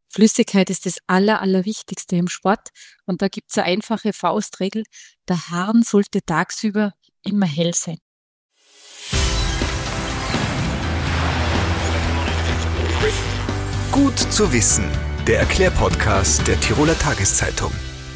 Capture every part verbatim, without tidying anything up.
Flüssigkeit ist das Aller, Allerwichtigste im Sport. Und da gibt es eine einfache Faustregel. Der Harn sollte tagsüber immer hell sein. Gut zu wissen. Der Erklärpodcast der Tiroler Tageszeitung.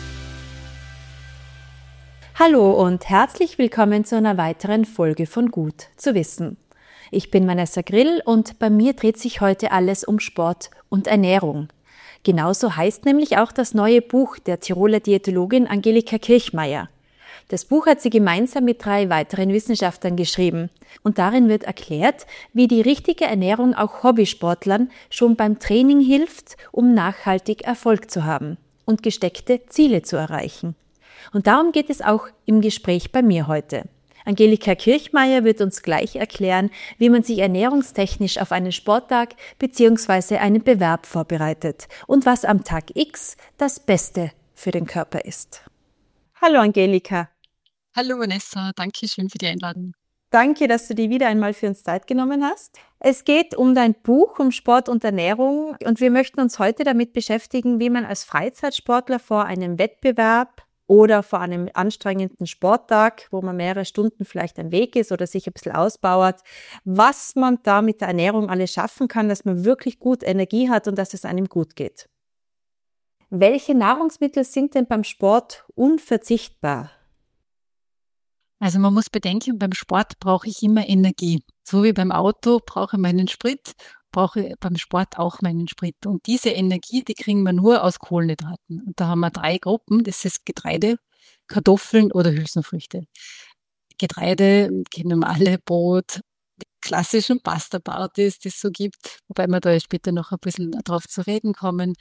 Hallo und herzlich willkommen zu einer weiteren Folge von Gut zu wissen. Ich bin Vanessa Grill und bei mir dreht sich heute alles um Sport und Ernährung. Genauso heißt nämlich auch das neue Buch der Tiroler Diätologin Angelika Kirchmeier. Das Buch hat sie gemeinsam mit drei weiteren Wissenschaftlern geschrieben und darin wird erklärt, wie die richtige Ernährung auch Hobbysportlern schon beim Training hilft, um nachhaltig Erfolg zu haben und gesteckte Ziele zu erreichen. Und darum geht es auch im Gespräch bei mir heute. Angelika Kirchmeier wird uns gleich erklären, wie man sich ernährungstechnisch auf einen Sporttag bzw. einen Bewerb vorbereitet und was am Tag X das Beste für den Körper ist. Hallo Angelika. Hallo Vanessa, danke schön für die Einladung. Danke, dass du dir wieder einmal für uns Zeit genommen hast. Es geht um dein Buch, um Sport und Ernährung und wir möchten uns heute damit beschäftigen, wie man als Freizeitsportler vor einem Wettbewerb oder vor einem anstrengenden Sporttag, wo man mehrere Stunden vielleicht am Weg ist oder sich ein bisschen ausbauert, was man da mit der Ernährung alles schaffen kann, dass man wirklich gut Energie hat und dass es einem gut geht. Welche Nahrungsmittel sind denn beim Sport unverzichtbar? Also man muss bedenken, beim Sport brauche ich immer Energie. So wie beim Auto brauche ich meinen Sprit, brauche ich beim Sport auch meinen Sprit. Und diese Energie, die kriegen wir nur aus Kohlenhydraten. Und da haben wir drei Gruppen, das ist Getreide, Kartoffeln oder Hülsenfrüchte. Getreide kennen wir alle, Brot, die klassischen Pasta-Partys, die es so gibt, wobei wir da später noch ein bisschen drauf zu reden kommen.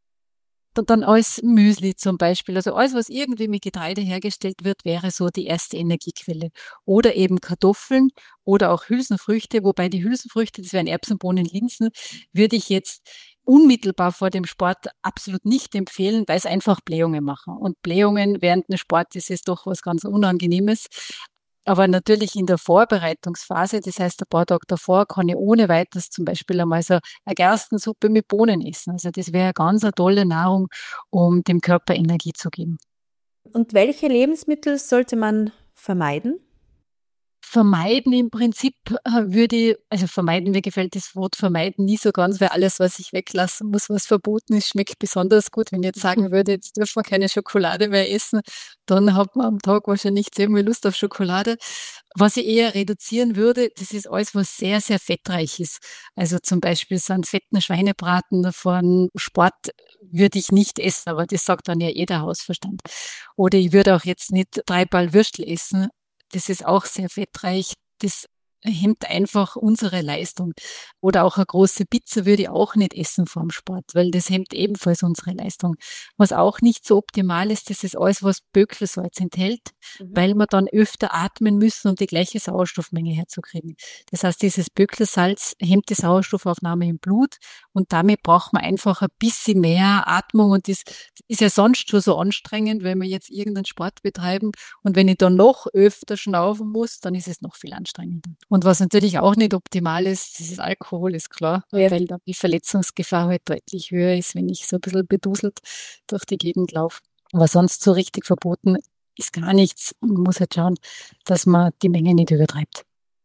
Und dann alles Müsli zum Beispiel, also alles, was irgendwie mit Getreide hergestellt wird, wäre so die erste Energiequelle. Oder eben Kartoffeln oder auch Hülsenfrüchte, wobei die Hülsenfrüchte, das wären Erbsen, Bohnen, Linsen, würde ich jetzt unmittelbar vor dem Sport absolut nicht empfehlen, weil es einfach Blähungen machen. Und Blähungen während dem Sport, das ist doch was ganz Unangenehmes. Aber natürlich in der Vorbereitungsphase, das heißt ein paar Tage davor, kann ich ohne weiteres zum Beispiel einmal so eine Gerstensuppe mit Bohnen essen. Also das wäre eine ganz eine tolle Nahrung, um dem Körper Energie zu geben. Und welche Lebensmittel sollte man vermeiden? Vermeiden im Prinzip äh, würde ich, also vermeiden, mir gefällt das Wort vermeiden nie so ganz, weil alles, was ich weglassen muss, was verboten ist, schmeckt besonders gut. Wenn ich jetzt sagen würde, jetzt dürfen wir keine Schokolade mehr essen, dann hat man am Tag wahrscheinlich nicht sehr viel Lust auf Schokolade. Was ich eher reduzieren würde, das ist alles, was sehr, sehr fettreich ist. Also zum Beispiel so einen fetten Schweinebraten von Sport würde ich nicht essen, aber das sagt dann ja jeder Hausverstand. Oder ich würde auch jetzt nicht drei Ball Würstel essen. Das ist auch sehr fettreich. Das hemmt einfach unsere Leistung. Oder auch eine große Pizza würde ich auch nicht essen vorm Sport, weil das hemmt ebenfalls unsere Leistung. Was auch nicht so optimal ist, das ist alles, was Böckelsalz enthält, mhm. weil wir dann öfter atmen müssen, um die gleiche Sauerstoffmenge herzukriegen. Das heißt, dieses Böckelsalz hemmt die Sauerstoffaufnahme im Blut und damit braucht man einfach ein bisschen mehr Atmung und das ist ja sonst schon so anstrengend, wenn wir jetzt irgendeinen Sport betreiben und wenn ich dann noch öfter schnaufen muss, dann ist es noch viel anstrengender. Und was natürlich auch nicht optimal ist, das ist Alkohol, ist klar, ja. Weil da die Verletzungsgefahr halt deutlich höher ist, wenn ich so ein bisschen beduselt durch die Gegend laufe. Aber sonst so richtig verboten ist gar nichts. Man muss halt schauen, dass man die Menge nicht übertreibt.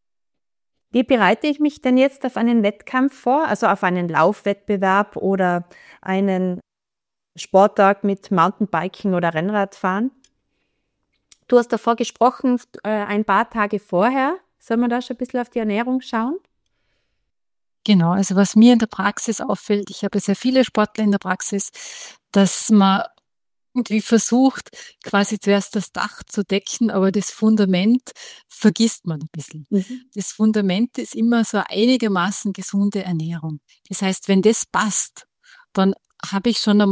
Wie bereite ich mich denn jetzt auf einen Wettkampf vor, also auf einen Laufwettbewerb oder einen Sporttag mit Mountainbiken oder Rennradfahren? Du hast davor gesprochen, ein paar Tage vorher. Sollen wir da schon ein bisschen auf die Ernährung schauen? Genau, also was mir in der Praxis auffällt, ich habe sehr viele Sportler in der Praxis, dass man irgendwie versucht, quasi zuerst das Dach zu decken, aber das Fundament vergisst man ein bisschen. Mhm. Das Fundament ist immer so einigermaßen gesunde Ernährung. Das heißt, wenn das passt, dann habe ich schon einmal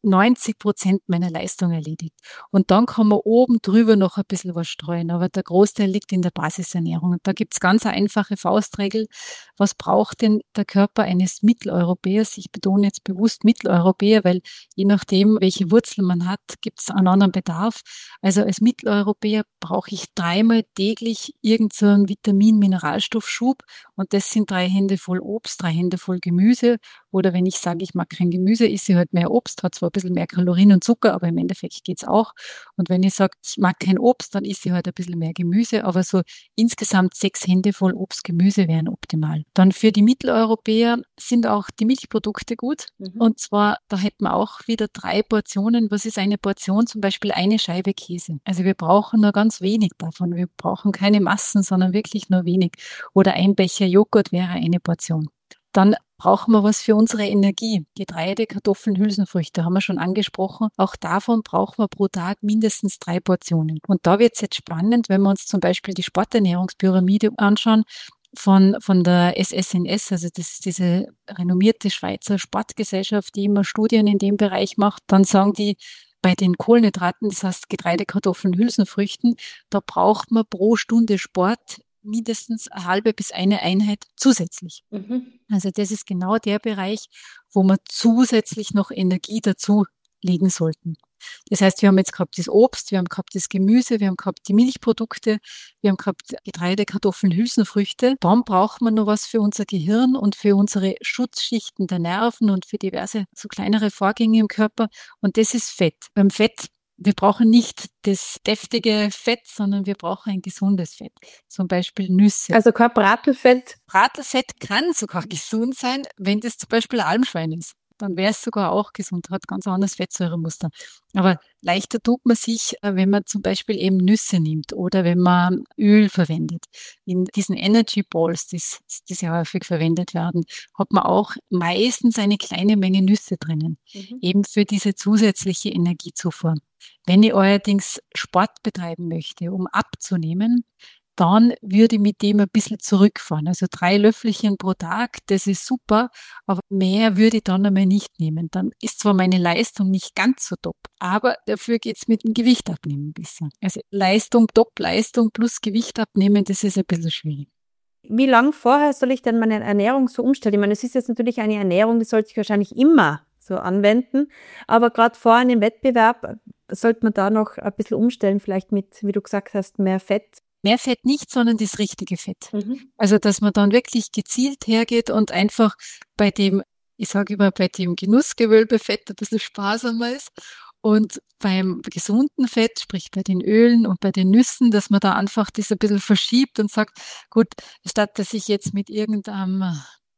neunzig Prozent meiner Leistung erledigt. Und dann kann man oben drüber noch ein bisschen was streuen, aber der Großteil liegt in der Basisernährung. Und da gibt's ganz eine einfache Faustregel. Was braucht denn der Körper eines Mitteleuropäers? Ich betone jetzt bewusst Mitteleuropäer, weil je nachdem, welche Wurzel man hat, gibt's einen anderen Bedarf. Also als Mitteleuropäer brauche ich dreimal täglich irgendeinen Vitamin-Mineralstoffschub und das sind drei Hände voll Obst, drei Hände voll Gemüse. Oder wenn ich sage, ich mag kein Gemüse, esse ich halt mehr Obst, hat zwar ein bisschen mehr Kalorien und Zucker, aber im Endeffekt geht's auch. Und wenn ich sage, ich mag kein Obst, dann esse ich halt ein bisschen mehr Gemüse, aber so insgesamt sechs Hände voll Obst, Gemüse wären optimal. Dann für die Mitteleuropäer sind auch die Milchprodukte gut. Mhm. Und zwar, da hätten wir auch wieder drei Portionen. Was ist eine Portion? Zum Beispiel eine Scheibe Käse. Also wir brauchen nur ganz wenig davon. Wir brauchen keine Massen, sondern wirklich nur wenig. Oder ein Becher Joghurt wäre eine Portion. Dann brauchen wir was für unsere Energie. Getreide, Kartoffeln, Hülsenfrüchte haben wir schon angesprochen. Auch davon brauchen wir pro Tag mindestens drei Portionen. Und da wird es jetzt spannend, wenn wir uns zum Beispiel die Sporternährungspyramide anschauen von, von der S S N S, also das ist diese renommierte Schweizer Sportgesellschaft, die immer Studien in dem Bereich macht. Dann sagen die, bei den Kohlenhydraten, das heißt Getreide, Kartoffeln, Hülsenfrüchten, da braucht man pro Stunde Sport mindestens eine halbe bis eine Einheit zusätzlich. Mhm. Also das ist genau der Bereich, wo wir zusätzlich noch Energie dazu legen sollten. Das heißt, wir haben jetzt gehabt das Obst, wir haben gehabt das Gemüse, wir haben gehabt die Milchprodukte, wir haben gehabt Getreide, Kartoffeln, Hülsenfrüchte. Dann braucht man noch was für unser Gehirn und für unsere Schutzschichten der Nerven und für diverse so kleinere Vorgänge im Körper. Und das ist Fett. Beim Fett wir brauchen nicht das deftige Fett, sondern wir brauchen ein gesundes Fett. Zum Beispiel Nüsse. Also kein Bratelfett? Bratelfett kann sogar gesund sein, wenn das zum Beispiel Almschwein ist. Dann wäre es sogar auch gesund, hat ganz anderes Fettsäuremuster. Aber leichter tut man sich, wenn man zum Beispiel eben Nüsse nimmt oder wenn man Öl verwendet. In diesen Energy Balls, die, die sehr häufig verwendet werden, hat man auch meistens eine kleine Menge Nüsse drinnen, mhm. eben für diese zusätzliche Energiezufuhr. Wenn ich allerdings Sport betreiben möchte, um abzunehmen, dann würde ich mit dem ein bisschen zurückfahren. Also drei Löffelchen pro Tag, das ist super, aber mehr würde ich dann einmal nicht nehmen. Dann ist zwar meine Leistung nicht ganz so top, aber dafür geht's mit dem Gewicht abnehmen ein bisschen. Also Leistung, Top-Leistung plus Gewicht abnehmen, das ist ein bisschen schwierig. Wie lange vorher soll ich denn meine Ernährung so umstellen? Ich meine, es ist jetzt natürlich eine Ernährung, die sollte ich wahrscheinlich immer so anwenden, aber gerade vor einem Wettbewerb sollte man da noch ein bisschen umstellen, vielleicht mit, wie du gesagt hast, mehr Fett. Mehr Fett nicht, sondern das richtige Fett. Mhm. Also, dass man dann wirklich gezielt hergeht und einfach bei dem, ich sage immer, bei dem Genussgewölbefett ein bisschen sparsamer ist. Und beim gesunden Fett, sprich bei den Ölen und bei den Nüssen, dass man da einfach das ein bisschen verschiebt und sagt, gut, statt dass ich jetzt mit irgendeinem,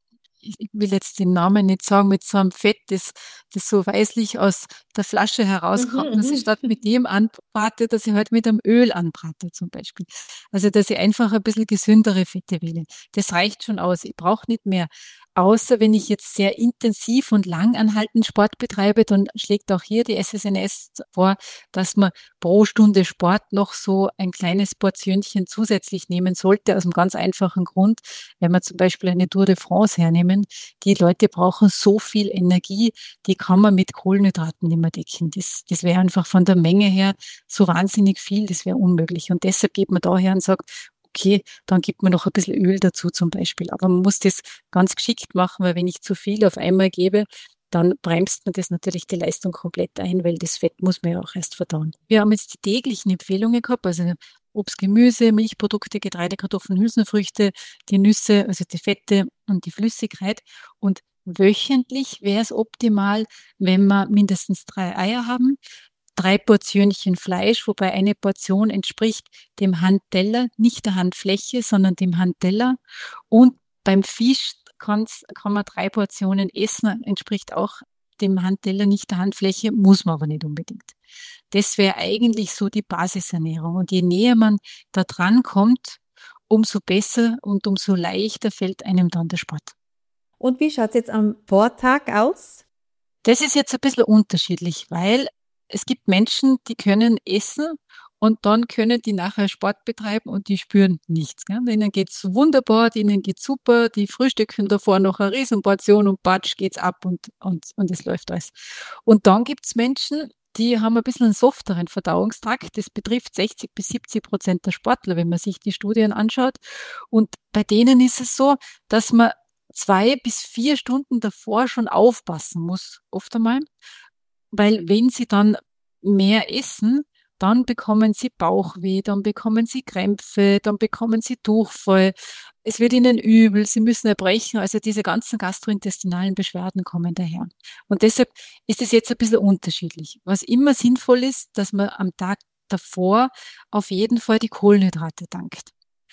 ich will jetzt den Namen nicht sagen, mit so einem Fett, das, das so weißlich aus der Flasche herauskommt, mhm, dass ich statt mit dem anbrate, dass ich halt mit einem Öl anbrate zum Beispiel. Also, dass ich einfach ein bisschen gesündere Fette wähle. Das reicht schon aus. Ich brauche nicht mehr. Außer wenn ich jetzt sehr intensiv und lang anhaltend Sport betreibe, dann schlägt auch hier die S S N S vor, dass man pro Stunde Sport noch so ein kleines Portionchen zusätzlich nehmen sollte, aus einem ganz einfachen Grund. Wenn wir zum Beispiel eine Tour de France hernehmen, die Leute brauchen so viel Energie, die kann man mit Kohlenhydraten nicht mehr decken. Das, das wäre einfach von der Menge her so wahnsinnig viel, das wäre unmöglich. Und deshalb geht man daher und sagt, okay, dann gibt man noch ein bisschen Öl dazu zum Beispiel. Aber man muss das ganz geschickt machen, weil wenn ich zu viel auf einmal gebe, dann bremst man das natürlich die Leistung komplett ein, weil das Fett muss man ja auch erst verdauen. Wir haben jetzt die täglichen Empfehlungen gehabt, also Obst, Gemüse, Milchprodukte, Getreide, Kartoffeln, Hülsenfrüchte, die Nüsse, also die Fette und die Flüssigkeit. Und wöchentlich wäre es optimal, wenn wir mindestens drei Eier haben, drei Portionchen Fleisch, wobei eine Portion entspricht dem Handteller, nicht der Handfläche, sondern dem Handteller. Und beim Fisch kann's, kann man drei Portionen essen, entspricht auch dem Handteller, nicht der Handfläche, muss man aber nicht unbedingt. Das wäre eigentlich so die Basisernährung. Und je näher man da dran kommt, umso besser und umso leichter fällt einem dann der Sport. Und wie schaut es jetzt am Vortag aus? Das ist jetzt ein bisschen unterschiedlich, weil es gibt Menschen, die können essen und dann können die nachher Sport betreiben und die spüren nichts. Gell? Denen geht's wunderbar, denen geht's super, die frühstücken davor noch eine Riesenportion und batsch geht's ab und, und, und es läuft alles. Und dann gibt's Menschen, die haben ein bisschen einen softeren Verdauungstrakt. Das betrifft sechzig bis siebzig Prozent der Sportler, wenn man sich die Studien anschaut. Und bei denen ist es so, dass man zwei bis vier Stunden davor schon aufpassen muss, oft einmal. Weil wenn sie dann mehr essen, dann bekommen sie Bauchweh, dann bekommen sie Krämpfe, dann bekommen sie Durchfall. Es wird ihnen übel, sie müssen erbrechen. Also diese ganzen gastrointestinalen Beschwerden kommen daher. Und deshalb ist es jetzt ein bisschen unterschiedlich. Was immer sinnvoll ist, dass man am Tag davor auf jeden Fall die Kohlenhydrate tankt.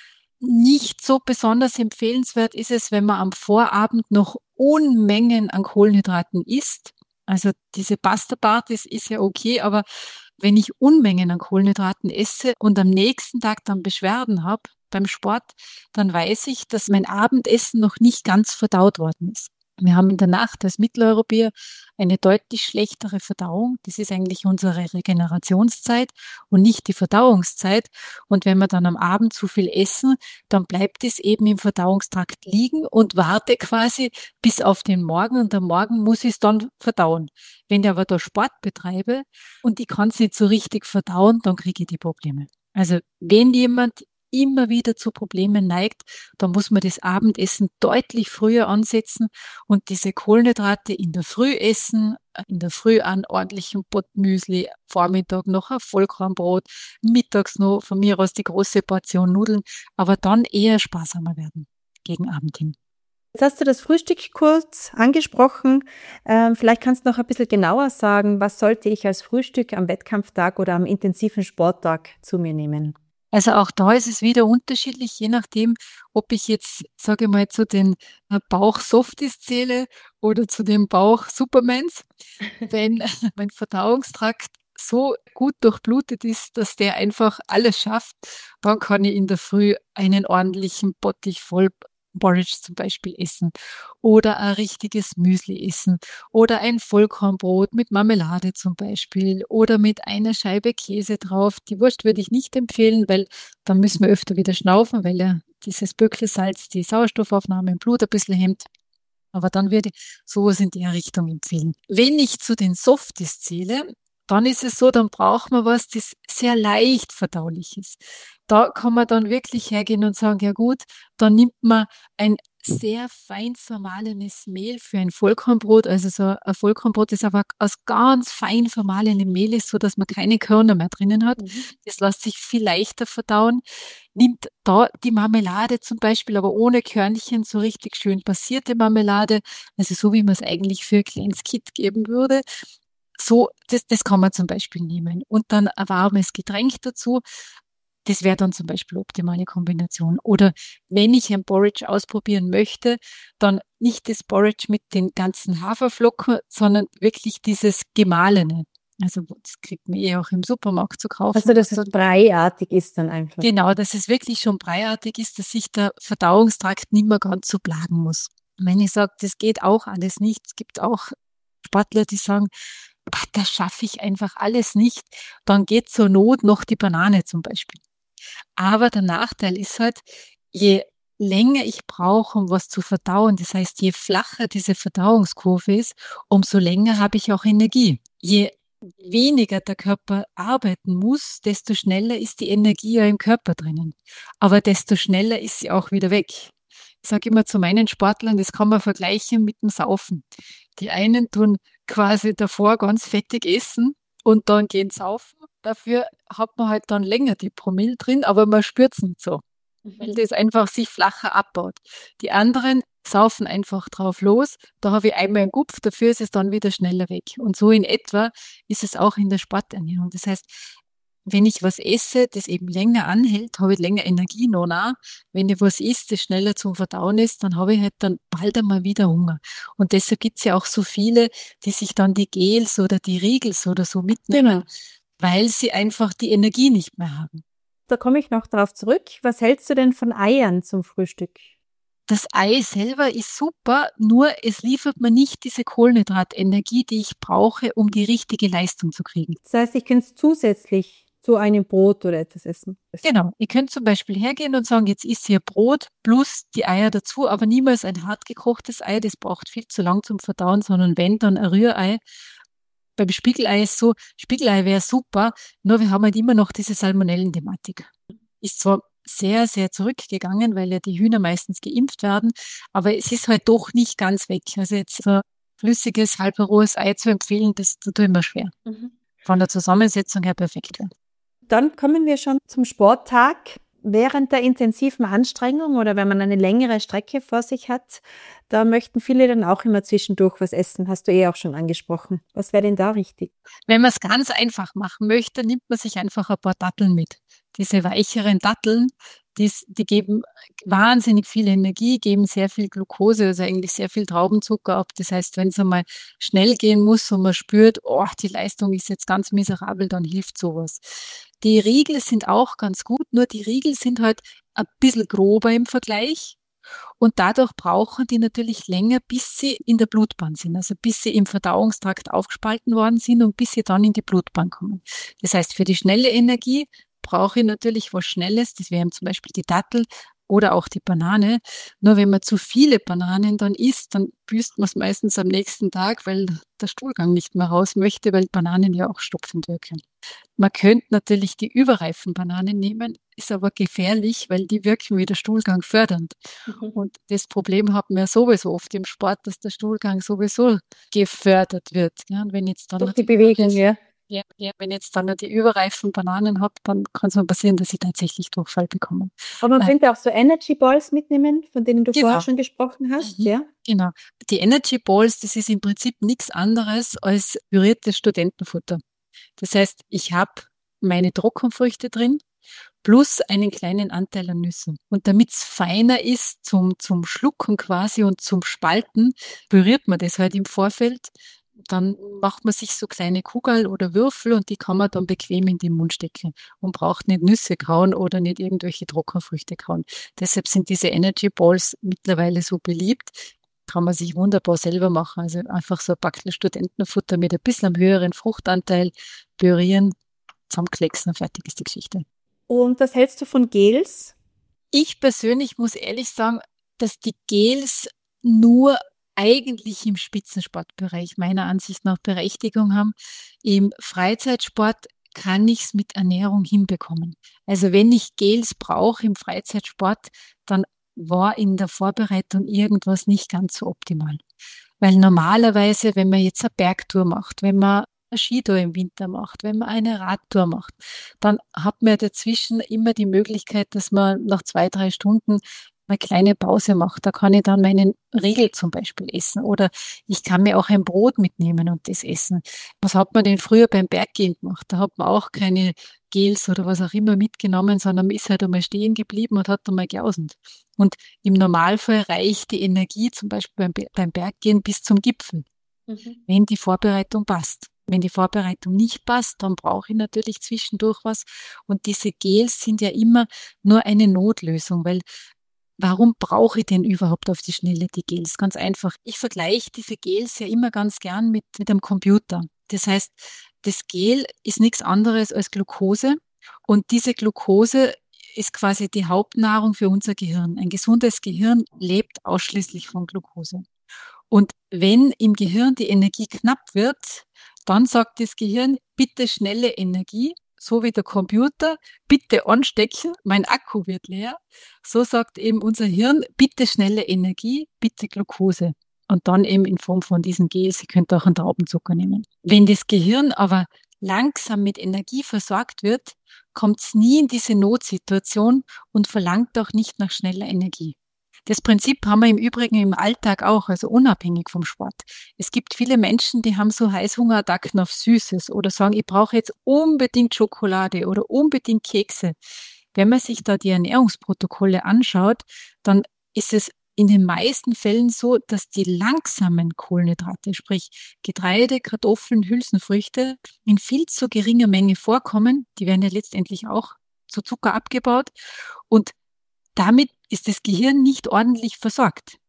Nicht so besonders empfehlenswert ist es, wenn man am Vorabend noch Unmengen an Kohlenhydraten isst. Also diese Pasta-Partys ist ja okay, aber wenn ich Unmengen an Kohlenhydraten esse und am nächsten Tag dann Beschwerden habe beim Sport, dann weiß ich, dass mein Abendessen noch nicht ganz verdaut worden ist. Wir haben in der Nacht als Mitteleuropäer eine deutlich schlechtere Verdauung. Das ist eigentlich unsere Regenerationszeit und nicht die Verdauungszeit. Und wenn wir dann am Abend zu viel essen, dann bleibt es eben im Verdauungstrakt liegen und warte quasi bis auf den Morgen. Und am Morgen muss ich es dann verdauen. Wenn ich aber da Sport betreibe und ich kann es nicht so richtig verdauen, dann kriege ich die Probleme. Also wenn jemand immer wieder zu Problemen neigt, dann muss man das Abendessen deutlich früher ansetzen und diese Kohlenhydrate in der Früh essen, in der Früh an ordentlichen Pottmüsli, Vormittag noch ein Vollkornbrot, mittags noch von mir aus die große Portion Nudeln, aber dann eher sparsamer werden gegen Abend hin. Jetzt hast du das Frühstück kurz angesprochen. Ähm, vielleicht kannst du noch ein bisschen genauer sagen, was sollte ich als Frühstück am Wettkampftag oder am intensiven Sporttag zu mir nehmen? Also auch da ist es wieder unterschiedlich, je nachdem, ob ich jetzt, sage ich mal, zu den Bauch-Softies zähle oder zu den Bauch-Supermans. Wenn mein Verdauungstrakt so gut durchblutet ist, dass der einfach alles schafft, dann kann ich in der Früh einen ordentlichen Bottich voll Porridge zum Beispiel essen oder ein richtiges Müsli essen oder ein Vollkornbrot mit Marmelade zum Beispiel oder mit einer Scheibe Käse drauf. Die Wurst würde ich nicht empfehlen, weil dann müssen wir öfter wieder schnaufen, weil ja dieses Böcklesalz die Sauerstoffaufnahme im Blut ein bisschen hemmt. Aber dann würde ich sowas in der Richtung empfehlen. Wenn ich zu den Softies zähle, dann ist es so, dann braucht man was, das sehr leicht verdaulich ist. Da kann man dann wirklich hergehen und sagen, ja gut, dann nimmt man ein sehr fein vermahlenes Mehl für ein Vollkornbrot, also so ein Vollkornbrot, das aber aus ganz fein vermahlenem Mehl ist, so dass man keine Körner mehr drinnen hat. Mhm. Das lässt sich viel leichter verdauen. Nimmt da die Marmelade zum Beispiel, aber ohne Körnchen, so richtig schön passierte Marmelade, also so wie man es eigentlich für ein kleines Kind geben würde. So, das, das kann man zum Beispiel nehmen. Und dann ein warmes Getränk dazu. Das wäre dann zum Beispiel optimale Kombination. Oder wenn ich ein Porridge ausprobieren möchte, dann nicht das Porridge mit den ganzen Haferflocken, sondern wirklich dieses Gemahlene. Also das kriegt man eh auch im Supermarkt zu kaufen. Also dass es breiartig ist dann einfach. Genau, dass es wirklich schon breiartig ist, dass sich der Verdauungstrakt nicht mehr ganz so plagen muss. Und wenn ich sage, das geht auch alles nicht, es gibt auch Sportler, die sagen, das schaffe ich einfach alles nicht, dann geht zur Not noch die Banane zum Beispiel. Aber der Nachteil ist halt, je länger ich brauche, um was zu verdauen, das heißt, je flacher diese Verdauungskurve ist, umso länger habe ich auch Energie. Je weniger der Körper arbeiten muss, desto schneller ist die Energie ja im Körper drinnen. Aber desto schneller ist sie auch wieder weg. Ich sage immer zu meinen Sportlern, das kann man vergleichen mit dem Saufen. Die einen tun quasi davor ganz fettig essen und dann gehen saufen. Dafür hat man halt dann länger die Promille drin, aber man spürt es nicht so, weil das einfach sich flacher abbaut. Die anderen saufen einfach drauf los, da habe ich einmal einen Gupf, dafür ist es dann wieder schneller weg. Und so in etwa ist es auch in der Sporternährung. Das heißt, wenn ich was esse, das eben länger anhält, habe ich länger Energie noch nach. Wenn ich was esse, das schneller zum Verdauen ist, dann habe ich halt dann bald einmal wieder Hunger. Und deshalb gibt es ja auch so viele, die sich dann die Gels oder die Riegels oder so mitnehmen, genau, weil sie einfach die Energie nicht mehr haben. Da komme ich noch drauf zurück. Was hältst du denn von Eiern zum Frühstück? Das Ei selber ist super, nur es liefert mir nicht diese Kohlenhydratenergie, die ich brauche, um die richtige Leistung zu kriegen. Das heißt, ich könnte es zusätzlich zu einem Brot oder etwas essen. Genau. Ihr könnt zum Beispiel hergehen und sagen, jetzt isst ihr Brot plus die Eier dazu, aber niemals ein hart gekochtes Ei, das braucht viel zu lang zum Verdauen, sondern wenn, dann ein Rührei. Beim Spiegelei ist so, Spiegelei wäre super, nur wir haben halt immer noch diese Salmonellen-Thematik. Ist zwar sehr, sehr zurückgegangen, weil ja die Hühner meistens geimpft werden, aber es ist halt doch nicht ganz weg. Also jetzt so flüssiges, halbrohes Ei zu empfehlen, das tut immer schwer. Mhm. Von der Zusammensetzung her perfekt wäre. Dann kommen wir schon zum Sporttag. Während der intensiven Anstrengung oder wenn man eine längere Strecke vor sich hat, da möchten viele dann auch immer zwischendurch was essen. Hast du eh auch schon angesprochen. Was wäre denn da richtig? Wenn man es ganz einfach machen möchte, nimmt man sich einfach ein paar Datteln mit. Diese weicheren Datteln, die, die geben wahnsinnig viel Energie, geben sehr viel Glucose, also eigentlich sehr viel Traubenzucker ab. Das heißt, wenn es einmal schnell gehen muss und man spürt, oh, die Leistung ist jetzt ganz miserabel, dann hilft sowas. Die Riegel sind auch ganz gut, nur die Riegel sind halt ein bisschen grober im Vergleich. Und dadurch brauchen die natürlich länger, bis sie in der Blutbahn sind, also bis sie im Verdauungstrakt aufgespalten worden sind und bis sie dann in die Blutbahn kommen. Das heißt, für die schnelle Energie brauche ich natürlich was Schnelles, das wären zum Beispiel die Dattel oder auch die Banane. Nur wenn man zu viele Bananen dann isst, dann büßt man es meistens am nächsten Tag, weil der Stuhlgang nicht mehr raus möchte, weil Bananen ja auch stopfend wirken. Man könnte natürlich die überreifen Bananen nehmen, ist aber gefährlich, weil die wirken wie der Stuhlgang fördernd. Mhm. Und das Problem haben wir sowieso oft im Sport, dass der Stuhlgang sowieso gefördert wird. Ja, und wenn jetzt dann durch die Bewegung, ja. Ja, ja, wenn ich jetzt dann noch die überreifen Bananen habe, dann kann es mal passieren, dass ich tatsächlich Durchfall bekomme. Aber man Nein. könnte auch so Energy Balls mitnehmen, von denen du genau. vorher schon gesprochen hast. Mhm. Ja? Genau. Die Energy Balls, das ist im Prinzip nichts anderes als püriertes Studentenfutter. Das heißt, ich habe meine Trockenfrüchte drin plus einen kleinen Anteil an Nüssen. Und damit es feiner ist zum, zum Schlucken quasi und zum Spalten, püriert man das halt im Vorfeld. Dann macht man sich so kleine Kugeln oder Würfel und die kann man dann bequem in den Mund stecken und braucht nicht Nüsse kauen oder nicht irgendwelche Trockenfrüchte kauen. Deshalb sind diese Energy Balls mittlerweile so beliebt. Kann man sich wunderbar selber machen. Also einfach so ein Backel Studentenfutter mit ein bisschen höheren Fruchtanteil pürieren, zusammenklecksen und fertig ist die Geschichte. Und was hältst du von Gels? Ich persönlich muss ehrlich sagen, dass die Gels nur eigentlich im Spitzensportbereich meiner Ansicht nach Berechtigung haben. Im Freizeitsport kann ich es mit Ernährung hinbekommen. Also wenn ich Gels brauche im Freizeitsport, dann war in der Vorbereitung irgendwas nicht ganz so optimal. Weil normalerweise, wenn man jetzt eine Bergtour macht, wenn man eine Skitour im Winter macht, wenn man eine Radtour macht, dann hat man dazwischen immer die Möglichkeit, dass man nach zwei, drei Stunden eine kleine Pause macht. Da kann ich dann meinen Riegel zum Beispiel essen oder ich kann mir auch ein Brot mitnehmen und das essen. Was hat man denn früher beim Berggehen gemacht? Da hat man auch keine Gels oder was auch immer mitgenommen, sondern man ist halt einmal stehen geblieben und hat einmal geauselt. Und im Normalfall reicht die Energie zum Beispiel beim, beim Berggehen bis zum Gipfel, mhm. wenn die Vorbereitung passt. Wenn die Vorbereitung nicht passt, dann brauche ich natürlich zwischendurch was. Und diese Gels sind ja immer nur eine Notlösung, weil warum brauche ich denn überhaupt auf die Schnelle die Gels? Ganz einfach. Ich vergleiche diese Gels ja immer ganz gern mit, mit einem Computer. Das heißt, das Gel ist nichts anderes als Glucose und diese Glucose ist quasi die Hauptnahrung für unser Gehirn. Ein gesundes Gehirn lebt ausschließlich von Glucose. Und wenn im Gehirn die Energie knapp wird, dann sagt das Gehirn, bitte schnelle Energie. So wie der Computer, bitte anstecken, mein Akku wird leer. So sagt eben unser Hirn, bitte schnelle Energie, bitte Glucose. Und dann eben in Form von diesen Gels, Sie könnt auch einen Traubenzucker nehmen. Wenn das Gehirn aber langsam mit Energie versorgt wird, kommt es nie in diese Notsituation und verlangt auch nicht nach schneller Energie. Das Prinzip haben wir im Übrigen im Alltag auch, also unabhängig vom Sport. Es gibt viele Menschen, die haben so Heißhungerattacken auf Süßes oder sagen, ich brauche jetzt unbedingt Schokolade oder unbedingt Kekse. Wenn man sich da die Ernährungsprotokolle anschaut, dann ist es in den meisten Fällen so, dass die langsamen Kohlenhydrate, sprich Getreide, Kartoffeln, Hülsenfrüchte, in viel zu geringer Menge vorkommen. Die werden ja letztendlich auch zu Zucker abgebaut und damit ist das Gehirn nicht ordentlich versorgt.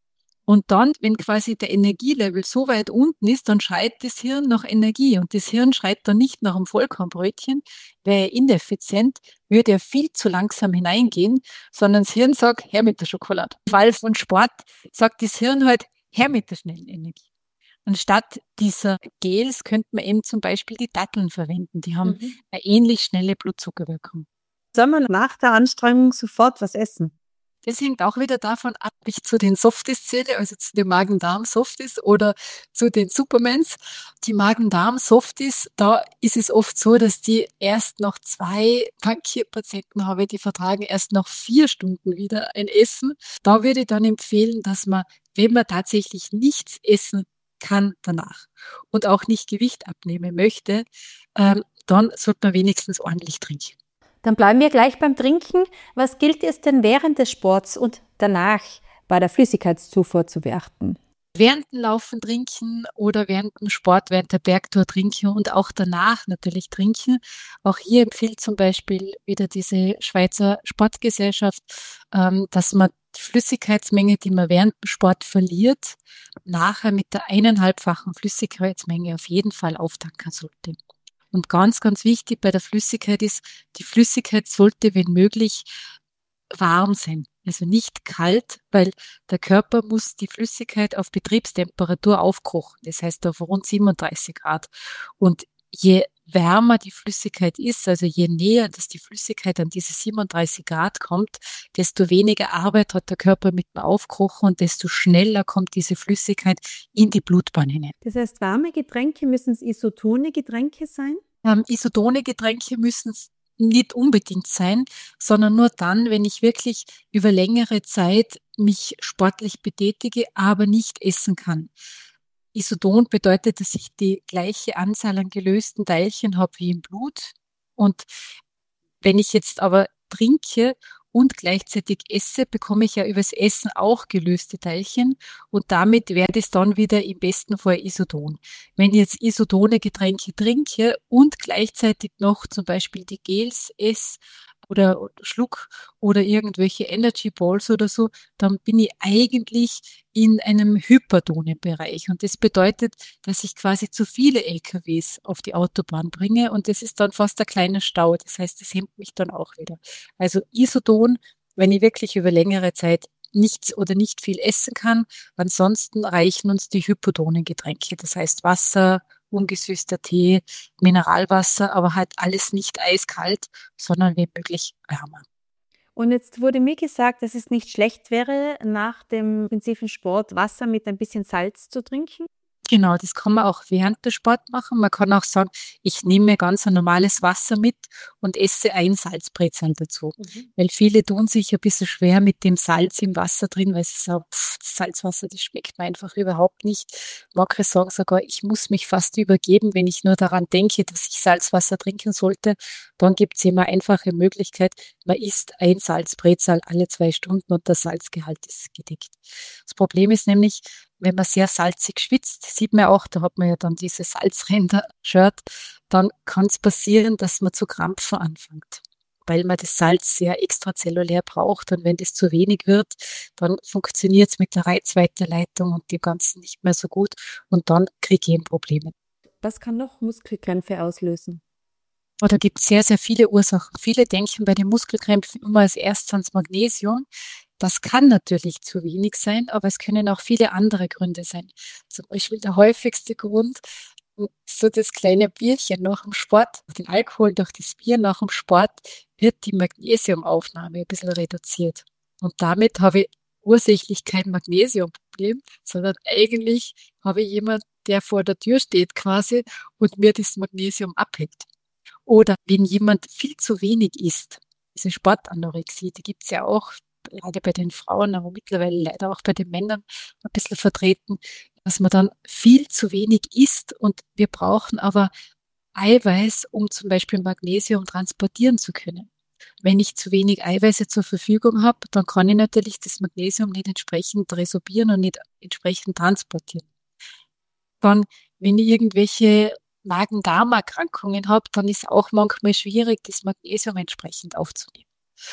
Und dann, wenn quasi der Energielevel so weit unten ist, dann schreit das Hirn nach Energie. Und das Hirn schreit dann nicht nach einem Vollkornbrötchen, wäre ineffizient, würde er viel zu langsam hineingehen, sondern das Hirn sagt, her mit der Schokolade. Im Fall von Sport sagt das Hirn halt, her mit der schnellen Energie. Anstatt dieser Gels könnte man eben zum Beispiel die Datteln verwenden. Die haben Mhm. eine ähnlich schnelle Blutzuckerwirkung. Soll man nach der Anstrengung sofort was essen? Das hängt auch wieder davon ab, ob ich zu den Softies zähle, also zu den Magen-Darm-Softies oder zu den Supermans. Die Magen-Darm-Softies, da ist es oft so, dass die erst nach zwei Bankierpatienten habe, die vertragen erst nach vier Stunden wieder ein Essen. Da würde ich dann empfehlen, dass man, wenn man tatsächlich nichts essen kann danach und auch nicht Gewicht abnehmen möchte, ähm, dann sollte man wenigstens ordentlich trinken. Dann bleiben wir gleich beim Trinken. Was gilt es denn während des Sports und danach bei der Flüssigkeitszufuhr zu beachten? Während dem Laufen trinken oder während dem Sport, während der Bergtour trinken und auch danach natürlich trinken. Auch hier empfiehlt zum Beispiel wieder diese Schweizer Sportgesellschaft, ähm, dass man die Flüssigkeitsmenge, die man während dem Sport verliert, nachher mit der eineinhalbfachen Flüssigkeitsmenge auf jeden Fall auftanken sollte. Und ganz, ganz wichtig bei der Flüssigkeit ist, die Flüssigkeit sollte, wenn möglich, warm sein. Also nicht kalt, weil der Körper muss die Flüssigkeit auf Betriebstemperatur aufkochen. Das heißt auf rund siebenunddreißig Grad. Und je wärmer die Flüssigkeit ist, also je näher, dass die Flüssigkeit an diese siebenunddreißig Grad kommt, desto weniger Arbeit hat der Körper mit dem Aufkochen und desto schneller kommt diese Flüssigkeit in die Blutbahn hinein. Das heißt, warme Getränke müssen es isotone Getränke sein? Ähm, isotone Getränke müssen nicht unbedingt sein, sondern nur dann, wenn ich wirklich über längere Zeit mich sportlich betätige, aber nicht essen kann. Isoton bedeutet, dass ich die gleiche Anzahl an gelösten Teilchen habe wie im Blut. Und wenn ich jetzt aber trinke und gleichzeitig esse, bekomme ich ja übers Essen auch gelöste Teilchen und damit wäre das dann wieder im besten Fall Isoton. Wenn ich jetzt isotone Getränke trinke und gleichzeitig noch zum Beispiel die Gels esse oder schluck oder irgendwelche Energy Balls oder so, dann bin ich eigentlich in einem hypertonen Bereich. Und das bedeutet, dass ich quasi zu viele L K Ws auf die Autobahn bringe und das ist dann fast ein kleiner Stau. Das heißt, das hemmt mich dann auch wieder. Also Isoton, wenn ich wirklich über längere Zeit nichts oder nicht viel essen kann. Ansonsten reichen uns die hypotonen Getränke. Das heißt Wasser, ungesüßter Tee, Mineralwasser, aber halt alles nicht eiskalt, sondern wie möglich wärmer. Und jetzt wurde mir gesagt, dass es nicht schlecht wäre, nach dem intensivem Sport Wasser mit ein bisschen Salz zu trinken. Genau, das kann man auch während des Sport machen. Man kann auch sagen, ich nehme ganz ein normales Wasser mit und esse ein Salzbrezel dazu. Mhm. Weil viele tun sich ein bisschen schwer mit dem Salz im Wasser drin, weil sie sagen, pff, das Salzwasser, das schmeckt mir einfach überhaupt nicht. Manche sagen sogar, ich muss mich fast übergeben, wenn ich nur daran denke, dass ich Salzwasser trinken sollte. Dann gibt es immer eine einfache Möglichkeit, man isst ein Salzbrezel alle zwei Stunden und der Salzgehalt ist gedeckt. Das Problem ist nämlich, wenn man sehr salzig schwitzt, sieht man auch, da hat man ja dann diese Salzränder-Shirt, dann kann es passieren, dass man zu krampfen anfängt, weil man das Salz sehr extrazellulär braucht und wenn das zu wenig wird, dann funktioniert es mit der Reizweiterleitung und dem Ganzen nicht mehr so gut und dann kriege ich eben Probleme. Was kann noch Muskelkrämpfe auslösen? Oder gibt es sehr, sehr viele Ursachen. Viele denken bei den Muskelkrämpfen immer als erstes ans Magnesium. Das kann natürlich zu wenig sein, aber es können auch viele andere Gründe sein. Zum Beispiel der häufigste Grund, so das kleine Bierchen nach dem Sport, den Alkohol durch das Bier nach dem Sport, wird die Magnesiumaufnahme ein bisschen reduziert. Und damit habe ich ursächlich kein Magnesiumproblem, sondern eigentlich habe ich jemanden, der vor der Tür steht quasi und mir das Magnesium abhängt. Oder wenn jemand viel zu wenig isst, diese Sportanorexie, die gibt's ja auch, gerade bei den Frauen, aber mittlerweile leider auch bei den Männern ein bisschen vertreten, dass man dann viel zu wenig isst und wir brauchen aber Eiweiß, um zum Beispiel Magnesium transportieren zu können. Wenn ich zu wenig Eiweiße zur Verfügung habe, dann kann ich natürlich das Magnesium nicht entsprechend resorbieren und nicht entsprechend transportieren. Dann, wenn ich irgendwelche Magen-Darm-Erkrankungen habe, dann ist auch manchmal schwierig, das Magnesium entsprechend aufzunehmen.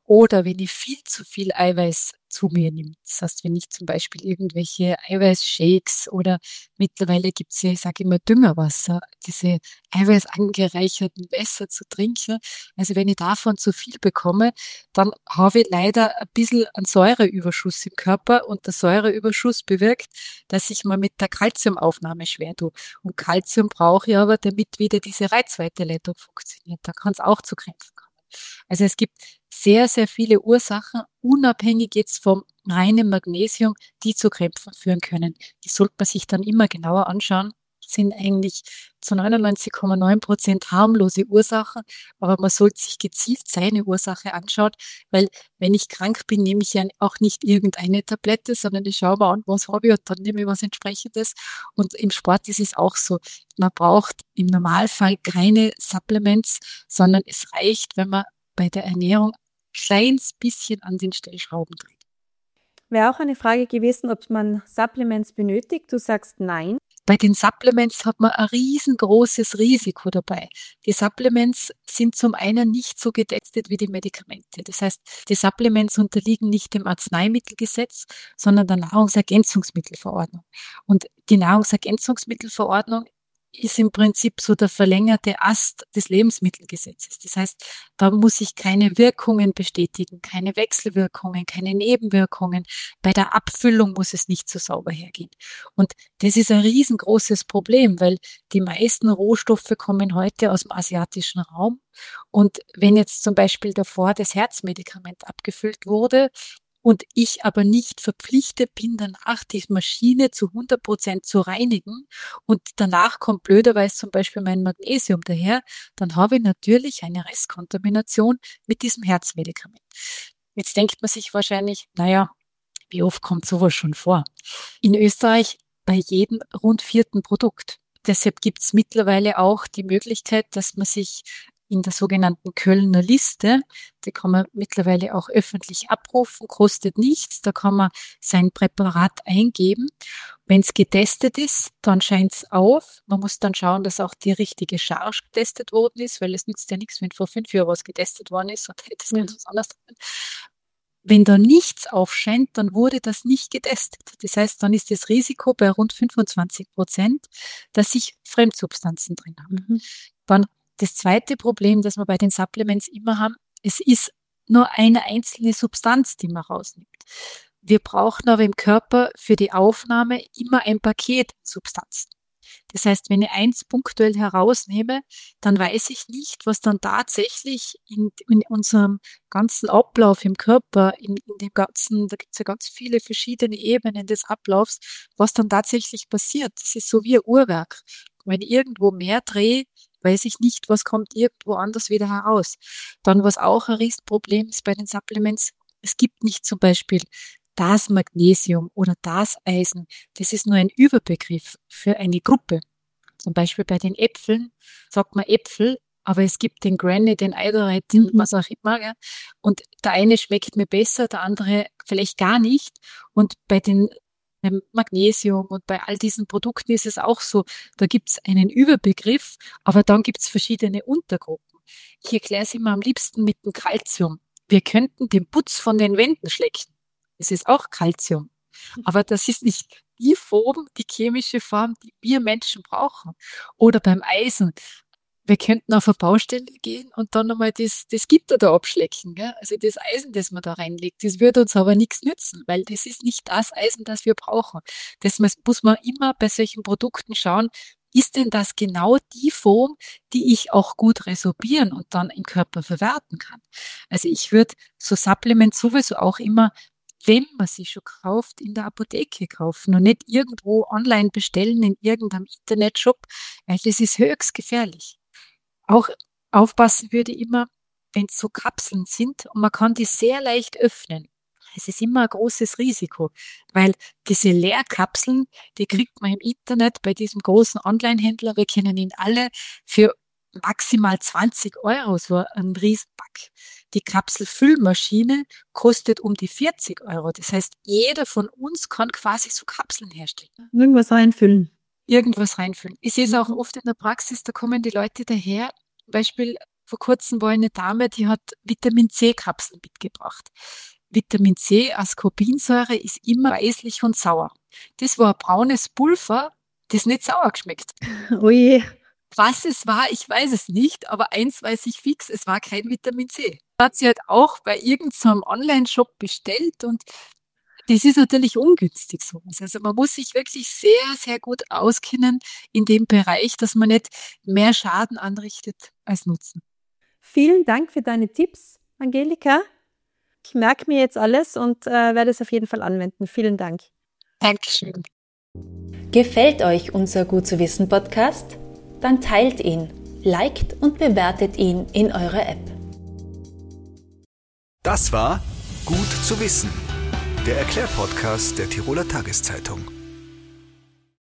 oder wenn ich viel zu viel Eiweiß zu mir nehme. Das heißt, wenn ich zum Beispiel irgendwelche Eiweißshakes oder mittlerweile gibt es ja, ich sage immer Düngerwasser, diese eiweißangereicherten Wässer zu trinken. Also wenn ich davon zu viel bekomme, dann habe ich leider ein bisschen einen Säureüberschuss im Körper und der Säureüberschuss bewirkt, dass ich mir mit der Kalziumaufnahme schwer tue. Und Kalzium brauche ich aber, damit wieder diese Reizweiterleitung funktioniert. Da kann es auch zu Krämpfen kommen. Also es gibt sehr, sehr viele Ursachen, unabhängig jetzt vom reinen Magnesium, die zu Krämpfen führen können. Die sollte man sich dann immer genauer anschauen. Das sind eigentlich zu neunundneunzig Komma neun Prozent harmlose Ursachen, aber man sollte sich gezielt seine Ursache anschauen, weil wenn ich krank bin, nehme ich ja auch nicht irgendeine Tablette, sondern ich schaue mir an, was habe ich und dann nehme ich was Entsprechendes. Und im Sport ist es auch so. Man braucht im Normalfall keine Supplements, sondern es reicht, wenn man bei der Ernährung ein kleines bisschen an den Stellschrauben dreht. Wäre auch eine Frage gewesen, ob man Supplements benötigt. Du sagst nein. Bei den Supplements hat man ein riesengroßes Risiko dabei. Die Supplements sind zum einen nicht so getestet wie die Medikamente. Das heißt, die Supplements unterliegen nicht dem Arzneimittelgesetz, sondern der Nahrungsergänzungsmittelverordnung. Und die Nahrungsergänzungsmittelverordnung ist im Prinzip so der verlängerte Ast des Lebensmittelgesetzes. Das heißt, da muss ich keine Wirkungen bestätigen, keine Wechselwirkungen, keine Nebenwirkungen. Bei der Abfüllung muss es nicht so sauber hergehen. Und das ist ein riesengroßes Problem, weil die meisten Rohstoffe kommen heute aus dem asiatischen Raum. Und wenn jetzt zum Beispiel davor das Herzmedikament abgefüllt wurde, und ich aber nicht verpflichtet bin, danach die Maschine zu hundert Prozent zu reinigen und danach kommt blöderweise zum Beispiel mein Magnesium daher, dann habe ich natürlich eine Restkontamination mit diesem Herzmedikament. Jetzt denkt man sich wahrscheinlich, naja, wie oft kommt sowas schon vor? In Österreich bei jedem rund vierten Produkt. Deshalb gibt es mittlerweile auch die Möglichkeit, dass man sich in der sogenannten Kölner Liste, die kann man mittlerweile auch öffentlich abrufen, kostet nichts, da kann man sein Präparat eingeben. Wenn es getestet ist, dann scheint es auf. Man muss dann schauen, dass auch die richtige Charge getestet worden ist, weil es nützt ja nichts, wenn vor fünf Jahren was getestet worden ist und hätte es ganz was anderes drin. Wenn da nichts aufscheint, dann wurde das nicht getestet. Das heißt, dann ist das Risiko bei rund fünfundzwanzig Prozent, dass ich Fremdsubstanzen drin habe. Mhm. Dann das zweite Problem, das wir bei den Supplements immer haben, es ist nur eine einzelne Substanz, die man rausnimmt. Wir brauchen aber im Körper für die Aufnahme immer ein Paket Substanzen. Das heißt, wenn ich eins punktuell herausnehme, dann weiß ich nicht, was dann tatsächlich in, in unserem ganzen Ablauf im Körper, in, in dem ganzen, da gibt es ja ganz viele verschiedene Ebenen des Ablaufs, was dann tatsächlich passiert. Das ist so wie ein Uhrwerk. Wenn ich irgendwo mehr drehe, weiß ich nicht, was kommt irgendwo anders wieder heraus. Dann, was auch ein Riesenproblem ist bei den Supplements, es gibt nicht zum Beispiel das Magnesium oder das Eisen. Das ist nur ein Überbegriff für eine Gruppe. Zum Beispiel bei den Äpfeln sagt man Äpfel, aber es gibt den Granny, den Eidereit, mhm. was auch immer. Ja. Und der eine schmeckt mir besser, der andere vielleicht gar nicht. Und bei den beim Magnesium und bei all diesen Produkten ist es auch so, da gibt es einen Überbegriff, aber dann gibt es verschiedene Untergruppen. Ich erkläre es immer am liebsten mit dem Calcium. Wir könnten den Putz von den Wänden schlecken. Das ist auch Calcium. Aber das ist nicht die Form, die chemische Form, die wir Menschen brauchen. Oder beim Eisen. Wir könnten auf eine Baustelle gehen und dann nochmal das, das Gitter da abschlecken. Gell? Also das Eisen, das man da reinlegt, das würde uns aber nichts nützen, weil das ist nicht das Eisen, das wir brauchen. Das muss man immer bei solchen Produkten schauen, ist denn das genau die Form, die ich auch gut resorbieren und dann im Körper verwerten kann? Also ich würde so Supplements sowieso auch immer, wenn man sie schon kauft, in der Apotheke kaufen und nicht irgendwo online bestellen in irgendeinem Internetshop, weil das ist höchst gefährlich. Auch aufpassen würde ich immer, wenn es so Kapseln sind und man kann die sehr leicht öffnen. Es ist immer ein großes Risiko, weil diese Leerkapseln, die kriegt man im Internet bei diesem großen Online-Händler, wir kennen ihn alle, für maximal zwanzig Euro, so ein Riesenpack. Die Kapselfüllmaschine kostet um die vierzig Euro. Das heißt, jeder von uns kann quasi so Kapseln herstellen. Irgendwas reinfüllen. Irgendwas reinfüllen. Ich sehe es auch oft in der Praxis, da kommen die Leute daher, zum Beispiel vor kurzem war eine Dame, die hat Vitamin-C-Kapseln mitgebracht. Vitamin C, Ascorbinsäure, ist immer weißlich und sauer. Das war ein braunes Pulver, das nicht sauer geschmeckt. Ui. Was es war, ich weiß es nicht, aber eins weiß ich fix, es war kein Vitamin C. Hat sie halt auch bei irgendeinem Online-Shop bestellt und das ist natürlich ungünstig sowas. Also man muss sich wirklich sehr, sehr gut auskennen in dem Bereich, dass man nicht mehr Schaden anrichtet als Nutzen. Vielen Dank für deine Tipps, Angelika. Ich merke mir jetzt alles und äh, werde es auf jeden Fall anwenden. Vielen Dank. Dankeschön. Gefällt euch unser Gut zu wissen Podcast? Dann teilt ihn, liked und bewertet ihn in eurer App. Das war Gut zu wissen, der Erklärpodcast der Tiroler Tageszeitung.